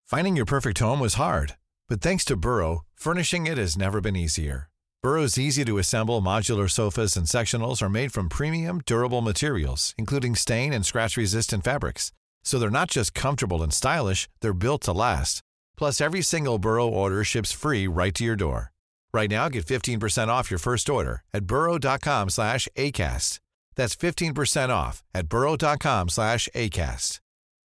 Finding your perfect home was hard, but thanks to Burrow, furnishing it has never been easier. Burrow's easy-to-assemble modular sofas and sectionals are made from premium, durable materials, including stain and scratch-resistant fabrics. So they're not just comfortable and stylish, they're built to last. Plus, every single Burrow order ships free right to your door. Right now, get 15% off your first order at burrow.com/ACAST. That's 15% off at burrow.com/ACAST.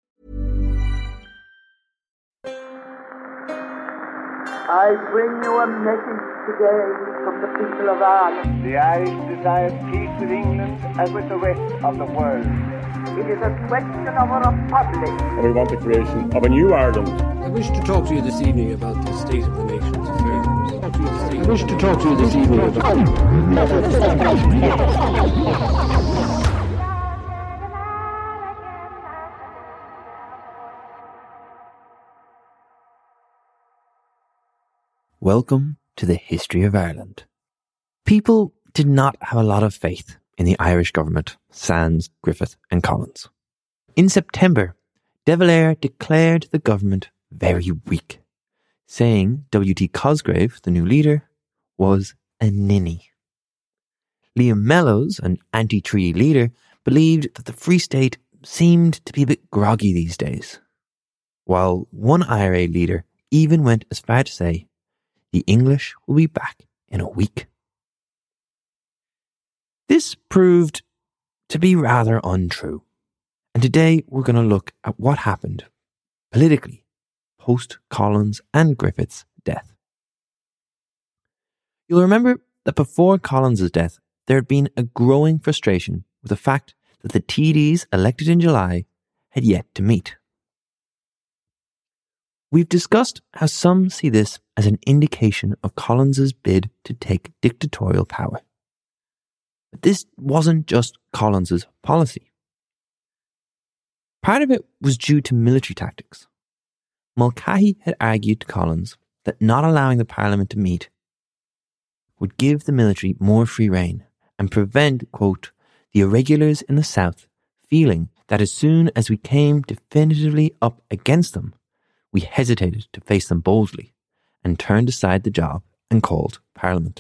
I bring you a message today from the people of Ireland. The Irish desire peace with England as with the rest of the world. It is a question of a republic. And we want the creation of a new Ireland. I wish to talk to you this evening about the state of the nation's affairs. I wish to talk to you this evening about... Welcome to the history of Ireland. People did not have a lot of faith in the Irish government, sans Griffith and Collins. In September, De Valera declared the government very weak, saying W.T. Cosgrave, the new leader, was a ninny. Liam Mellows, an anti-treaty leader, believed that the Free State seemed to be a bit groggy these days, while one IRA leader even went as far to say, the English will be back in a week. This proved to be rather untrue. And today we're going to look at what happened politically post Collins and Griffith's death. You'll remember that before Collins' death, there had been a growing frustration with the fact that the TDs elected in July had yet to meet. We've discussed how some see this as an indication of Collins' bid to take dictatorial power. But this wasn't just Collins' policy. Part of it was due to military tactics. Mulcahy had argued to Collins that not allowing the Parliament to meet would give the military more free rein and prevent, quote, the irregulars in the south feeling that as soon as we came definitively up against them, we hesitated to face them boldly and turned aside the job and called Parliament.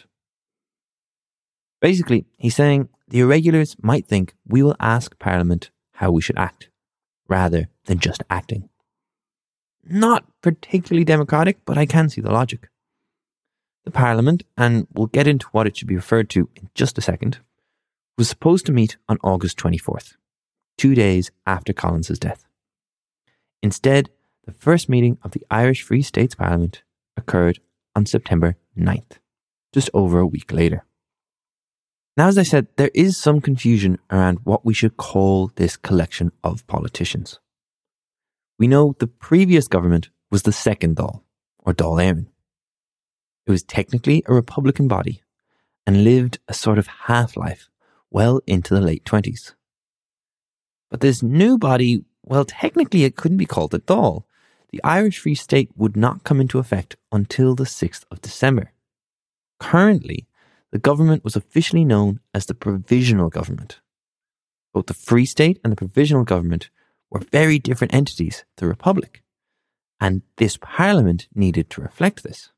Basically, he's saying the irregulars might think we will ask Parliament how we should act, rather than just acting. Not particularly democratic, but I can see the logic. The Parliament, and we'll get into what it should be referred to in just a second, was supposed to meet on August 24th, 2 days after Collins' death. Instead, the first meeting of the Irish Free States Parliament occurred on September 9th, just over a week later. Now, as I said, there is some confusion around what we should call this collection of politicians. We know the previous government was the second Dáil, or Dáil Éireann. It was technically a Republican body and lived a sort of half-life well into the late 20s. But this new body, well, technically it couldn't be called a Dáil. The Irish Free State would not come into effect until the 6th of December. Currently, the government was officially known as the Provisional Government. Both the Free State and the Provisional Government were very different entities to the Republic, and this Parliament needed to reflect this.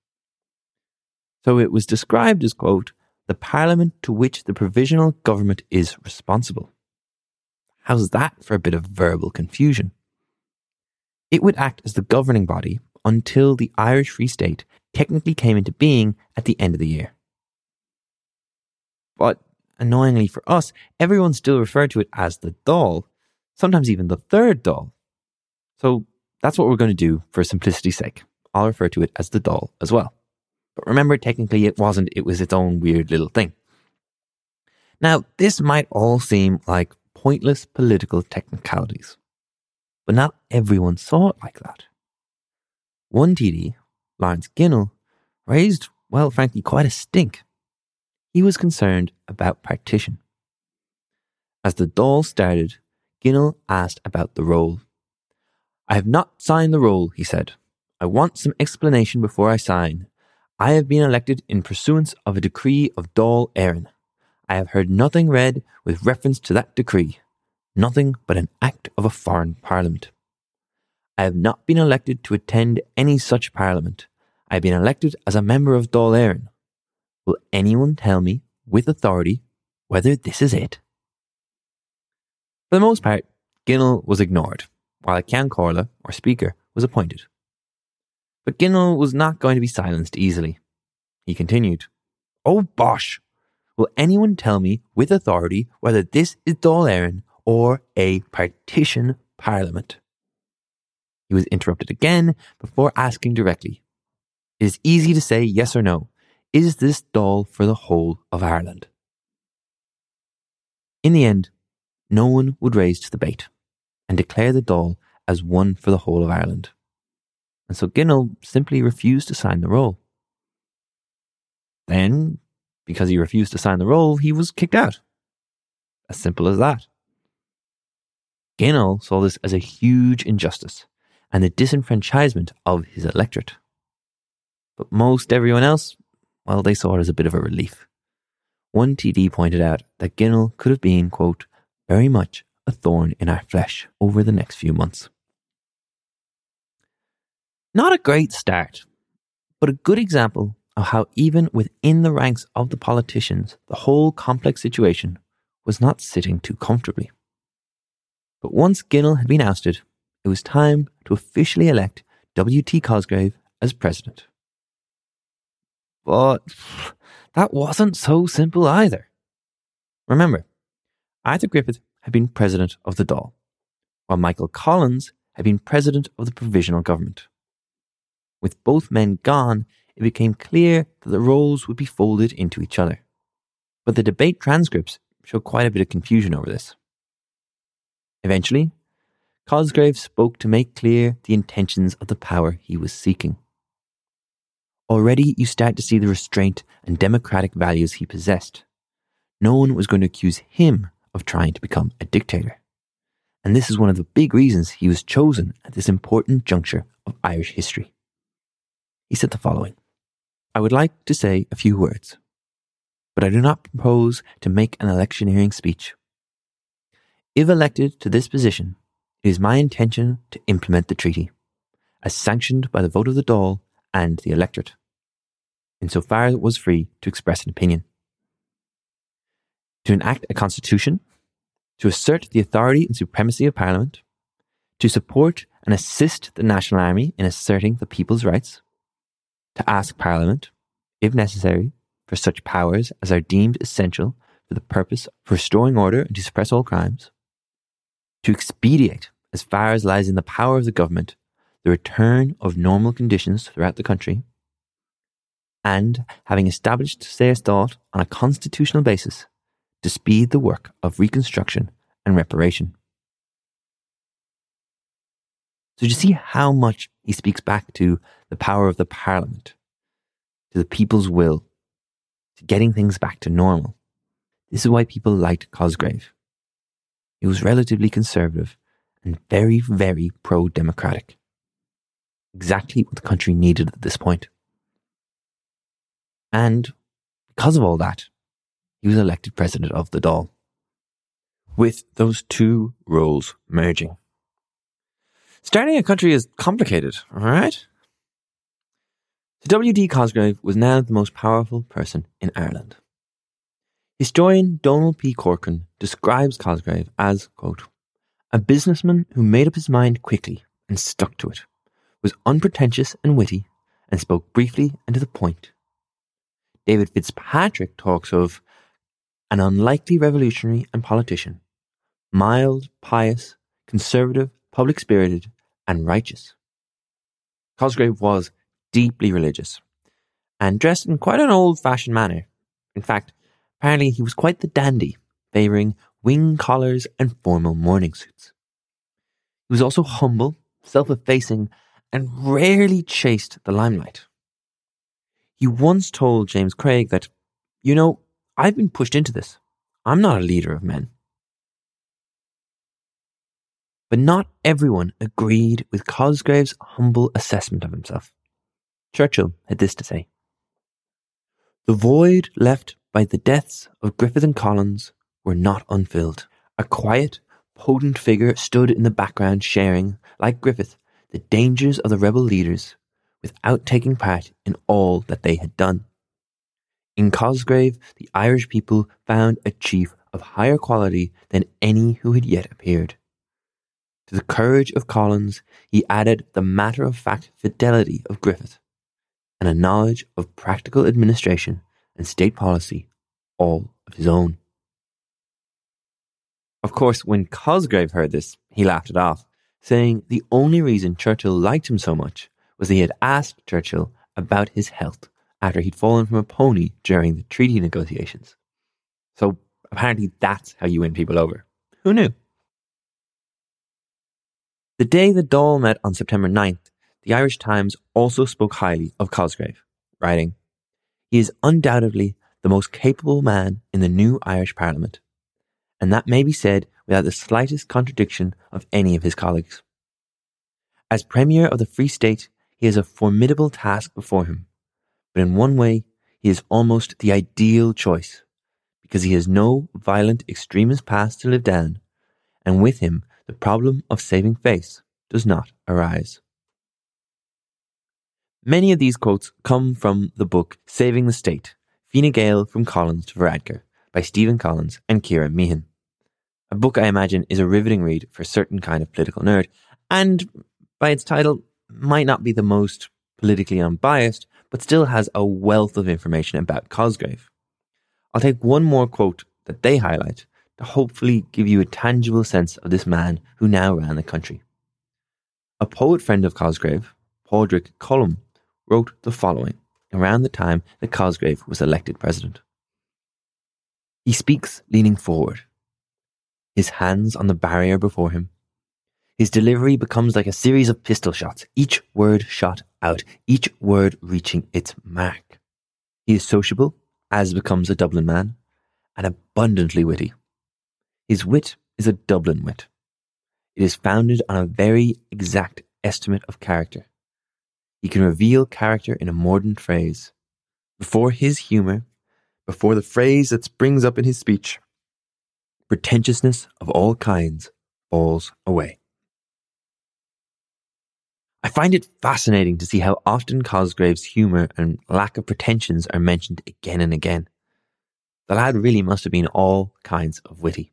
So it was described as, quote, the Parliament to which the Provisional Government is responsible. How's that for a bit of verbal confusion? It would act as the governing body until the Irish Free State technically came into being at the end of the year. But annoyingly for us, everyone still referred to it as the Dáil, sometimes even the third Dáil. So that's what we're going to do for simplicity's sake. I'll refer to it as the Dáil as well. But remember, technically it wasn't, it was its own weird little thing. Now, this might all seem like pointless political technicalities, but not everyone saw it like that. One TD, Lawrence Ginnell, raised, well, frankly, quite a stink. He was concerned about partition. As the Dáil started, Ginnell asked about the roll. I have not signed the roll, he said. I want some explanation before I sign. I have been elected in pursuance of a decree of Dáil Éireann. I have heard nothing read with reference to that decree. Nothing but an act of a foreign parliament. I have not been elected to attend any such parliament. I have been elected as a member of Dáil Éireann. Will anyone tell me with authority whether this is it? For the most part, Ginnell was ignored, while a Ceann Comhairle, or Speaker, was appointed. But Ginnell was not going to be silenced easily. He continued, "Oh bosh! Will anyone tell me with authority whether this is Dáil Éireann or a partition parliament?" He was interrupted again before asking directly, "It is easy to say yes or no. Is this Dáil for the whole of Ireland?" In the end, no one would raise to the bait and declare the Dáil as one for the whole of Ireland. And so Ginnell simply refused to sign the roll. Then, because he refused to sign the roll, he was kicked out. As simple as that. Ginnell saw this as a huge injustice and the disenfranchisement of his electorate. But most everyone else, well, they saw it as a bit of a relief. One TD pointed out that Ginnell could have been, quote, very much a thorn in our flesh over the next few months. Not a great start, but a good example of how even within the ranks of the politicians, the whole complex situation was not sitting too comfortably. But once Ginnell had been ousted, it was time to officially elect W.T. Cosgrave as president. But that wasn't so simple either. Remember, Arthur Griffith had been president of the Dáil, while Michael Collins had been president of the provisional government. With both men gone, it became clear that the roles would be folded into each other. But the debate transcripts show quite a bit of confusion over this. Eventually, Cosgrave spoke to make clear the intentions of the power he was seeking. Already you start to see the restraint and democratic values he possessed. No one was going to accuse him of trying to become a dictator. And this is one of the big reasons he was chosen at this important juncture of Irish history. He said the following: "I would like to say a few words, but I do not propose to make an electioneering speech. If elected to this position, it is my intention to implement the treaty, as sanctioned by the vote of the Dáil and the electorate, insofar as it was free to express an opinion. To enact a constitution, to assert the authority and supremacy of Parliament, to support and assist the National Army in asserting the people's rights, to ask Parliament, if necessary, for such powers as are deemed essential for the purpose of restoring order and to suppress all crimes, to expedite, as far as lies in the power of the government, the return of normal conditions throughout the country, and, having established Saorstát on a constitutional basis, to speed the work of reconstruction and reparation." So you see how much he speaks back to the power of the Parliament, to the people's will, to getting things back to normal. This is why people liked Cosgrave. He was relatively conservative and very, very pro-democratic. Exactly what the country needed at this point. And because of all that, he was elected president of the Dáil, with those two roles merging. Starting a country is complicated, alright? So W.T. Cosgrave was now the most powerful person in Ireland. Historian Donald P. Corcoran describes Cosgrave as, quote, "a businessman who made up his mind quickly and stuck to it, was unpretentious and witty, and spoke briefly and to the point." David Fitzpatrick talks of an unlikely revolutionary and politician, mild, pious, conservative, public-spirited, and righteous. Cosgrave was deeply religious and dressed in quite an old-fashioned manner. In fact, apparently he was quite the dandy, favouring wing collars and formal morning suits. He was also humble, self-effacing, and rarely chased the limelight. He once told James Craig that, "You know, I've been pushed into this. I'm not a leader of men." But not everyone agreed with Cosgrave's humble assessment of himself. Churchill had this to say: "The void left by the deaths of Griffith and Collins were not unfilled. A quiet, potent figure stood in the background sharing, like Griffith, the dangers of the rebel leaders without taking part in all that they had done. In Cosgrave, the Irish people found a chief of higher quality than any who had yet appeared. To the courage of Collins, he added the matter-of-fact fidelity of Griffith, and a knowledge of practical administration and state policy, all of his own. Of course, when Cosgrave heard this, he laughed it off, saying the only reason Churchill liked him so much was that he had asked Churchill about his health after he'd fallen from a pony during the treaty negotiations. So apparently that's how you win people over. Who knew? The day the Dáil met on September 9th, the Irish Times also spoke highly of Cosgrave, writing, "He is undoubtedly the most capable man in the new Irish Parliament, and that may be said without the slightest contradiction of any of his colleagues. As Premier of the Free State, he has a formidable task before him, but in one way he is almost the ideal choice, because he has no violent extremist past to live down, and with him the problem of saving face does not arise." Many of these quotes come from the book Saving the State, Fine Gael from Collins to Varadkar by Stephen Collins and Ciara Meehan. A book I imagine is a riveting read for a certain kind of political nerd, and by its title might not be the most politically unbiased, but still has a wealth of information about Cosgrave. I'll take one more quote that they highlight to hopefully give you a tangible sense of this man who now ran the country. A poet friend of Cosgrave, Padraig Colum, wrote the following around the time that Cosgrave was elected president. He speaks leaning forward, his hands on the barrier before him. His delivery becomes like a series of pistol shots, each word shot out, each word reaching its mark. He is sociable, as becomes a Dublin man, and abundantly witty. His wit is a Dublin wit. It is founded on a very exact estimate of character. He can reveal character in a mordant phrase. Before his humour, before the phrase that springs up in his speech, pretentiousness of all kinds falls away. I find it fascinating to see how often Cosgrave's humour and lack of pretensions are mentioned again and again. The lad really must have been all kinds of witty.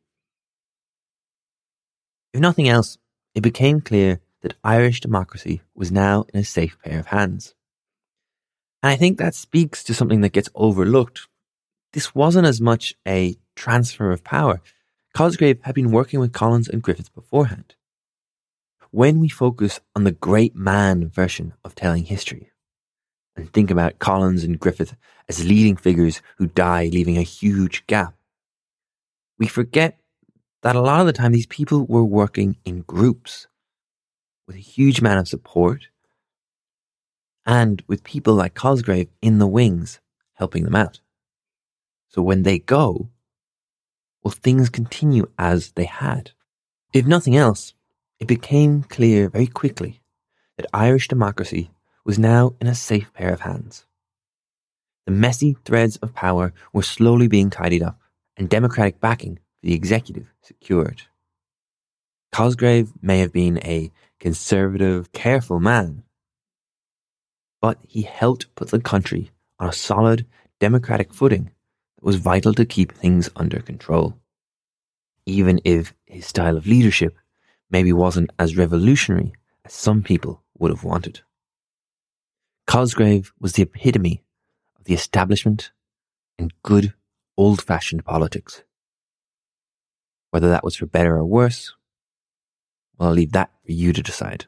If nothing else, it became clear that Irish democracy was now in a safe pair of hands. And I think that speaks to something that gets overlooked. This wasn't as much a transfer of power. Cosgrave had been working with Collins and Griffith beforehand. When we focus on the great man version of telling history, and think about Collins and Griffith as leading figures who die, leaving a huge gap, we forget that a lot of the time these people were working in groups with a huge amount of support and with people like Cosgrave in the wings helping them out. So when they go, well, things continue as they had. If nothing else, it became clear very quickly that Irish democracy was now in a safe pair of hands. The messy threads of power were slowly being tidied up and democratic backing for the executive secured. Cosgrave may have been a conservative, careful man, but he helped put the country on a solid democratic footing that was vital to keep things under control, even if his style of leadership maybe wasn't as revolutionary as some people would have wanted. Cosgrave was the epitome of the establishment and good old-fashioned politics. Whether that was for better or worse, well, I'll leave that for you to decide.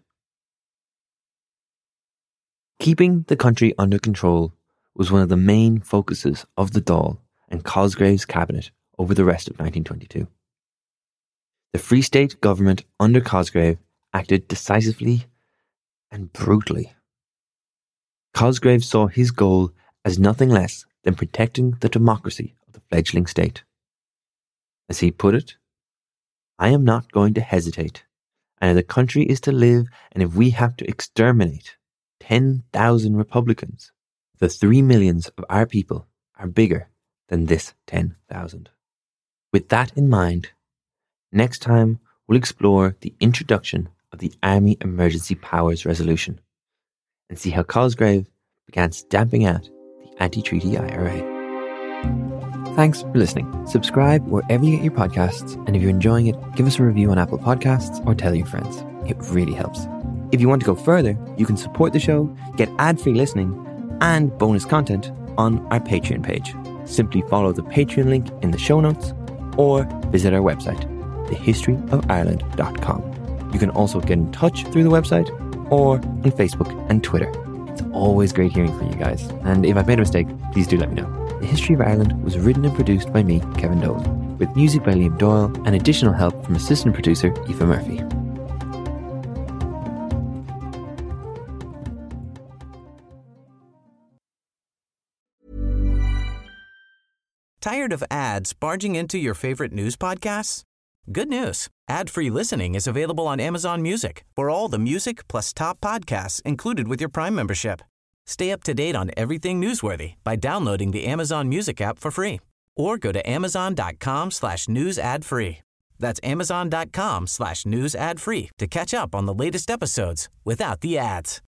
Keeping the country under control was one of the main focuses of the Dáil and Cosgrave's cabinet over the rest of 1922. The Free State government under Cosgrave acted decisively and brutally. Cosgrave saw his goal as nothing less than protecting the democracy of the fledgling state. As he put it, "I am not going to hesitate, and if the country is to live and if we have to exterminate 10,000 Republicans, the 3 millions of our people are bigger than this 10,000. With that in mind, next time we'll explore the introduction of the Army Emergency Powers Resolution and see how Cosgrave began stamping out the anti-treaty IRA. Thanks for listening. Subscribe wherever you get your podcasts, and if you're enjoying it, give us a review on Apple Podcasts or tell your friends. It really helps. If you want to go further, you can support the show, get ad-free listening, and bonus content on our Patreon page. Simply follow the Patreon link in the show notes or visit our website, thehistoryofireland.com. You can also get in touch through the website or on Facebook and Twitter. It's always great hearing from you guys. And if I've made a mistake, please do let me know. The History of Ireland was written and produced by me, Kevin Dolan, with music by Liam Doyle and additional help from assistant producer Aoife Murphy. Tired of ads barging into your favorite news podcasts? Good news. Ad-free listening is available on Amazon Music for all the music plus top podcasts included with your Prime membership. Stay up to date on everything newsworthy by downloading the Amazon Music app for free or go to amazon.com/news ad free. That's amazon.com/news ad free to catch up on the latest episodes without the ads.